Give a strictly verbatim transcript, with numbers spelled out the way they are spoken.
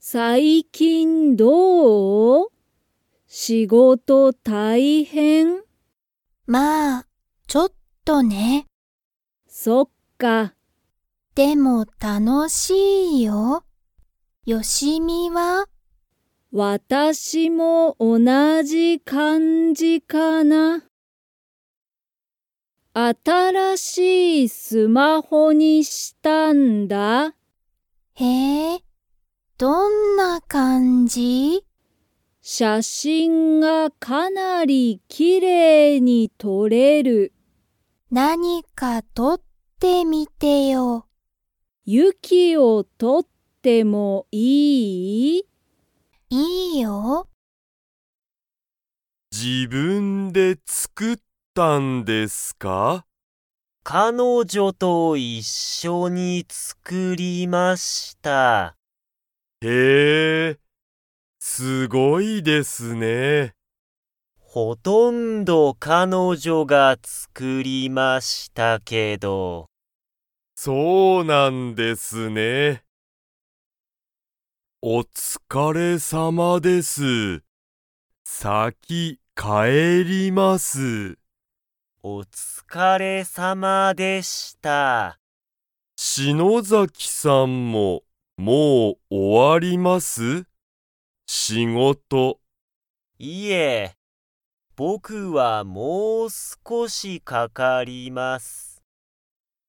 最近どう？仕事大変？ まあ、ちょっとね。 そっか。 でも楽しいよ。よしみは？ 私も同じ感じかな。新しいスマホにしたんだ。 へえ、どんな感じ？ 写真がかなりきれいに撮れる。 何か撮ってみてよ。 雪を撮ってもいい？ いいよ。 自分で作ったんですか？ 彼女と一緒に作りました。 へえ、すごいですね。 ほとんど彼女が作りましたけど。 そうなんですね。お疲れ様です。先帰ります。 お疲れ様でした。 篠崎さんももう終わります？仕事。 いえ、僕はもう少しかかります。